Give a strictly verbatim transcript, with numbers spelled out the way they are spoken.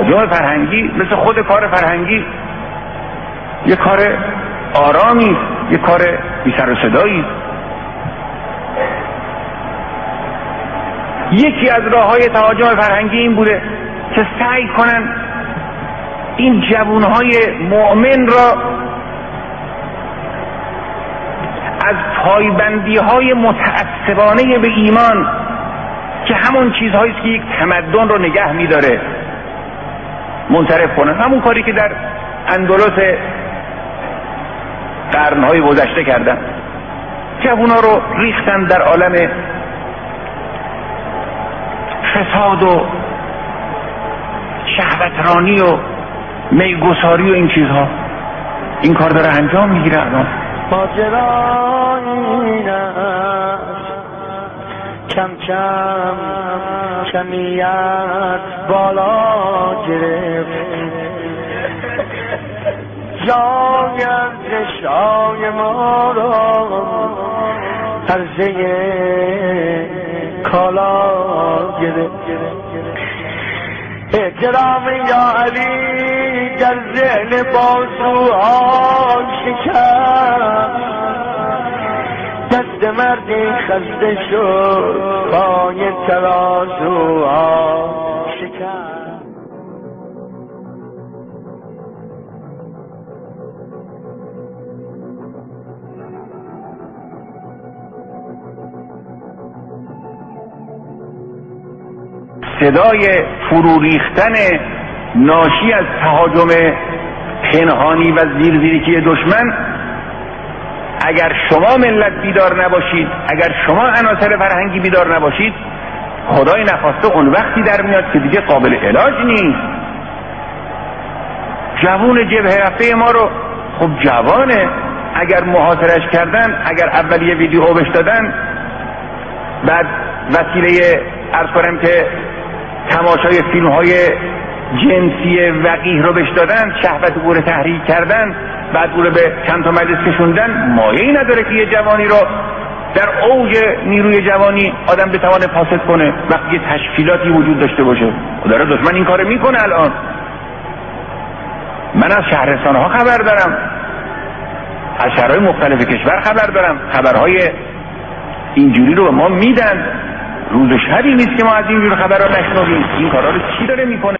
تهاجم فرهنگی مثل خود کار فرهنگی یه کار آرامی، یه کار بی سر و صدایی. یکی از راه‌های تهاجم فرهنگی این بوده که سعی کنن این جوانهای مؤمن را از پایبندی‌های متعصبانه به ایمان که همون چیزهایی است که یک تمدن رو نگه می‌داره منصرف کنن. همون کاری که در اندلس قرن‌های گذشته کردن، جوونا رو ریختن در عالم فساد و شهوترانی و میگساری و این چیزها. این کار داره انجام میگیره الان. ماجرا این است کم کم کمیت بالا گرفت، جای شای ما را عرضه کالا گرفت. احترام یا علی در ذهن بازوها شکست، دست مردی خسته شد پای ترازوها شکست. صدای فرو ریختن ناشی از تهاجم پنهانی و زیرزیرکی دشمن، اگر شما ملت بیدار نباشید، اگر شما عناصر فرهنگی بیدار نباشید، خدای نخواسته اون وقتی در میاد که دیگه قابل علاج نیست. جوون جبهه رفته ما رو، خب جوانه، اگر محاصرش کردن، اگر اول یه ویدیو بهش دادن، بعد وسیله عرض کنم که تماشای فیلم های جنسی وقیح رو بهش دادن، شهوت او رو تحریک کردن، بعد او رو به چند تا مجلس کشوندن، مایه‌ای نداره که یه جوانی رو در اوج نیروی جوانی آدم بتوانه فاسد کنه وقتی یه تشکیلاتی وجود داشته باشه. داره دشمن این کارو میکنه. الان من از شهرستان ها خبر دارم، از شهرهای مختلف کشور خبر دارم، خبرهای اینجوری رو ما میدن. روز و شبی نیست که ما از این جور خبرها نشنویم. این کارا رو چی داره میکنه؟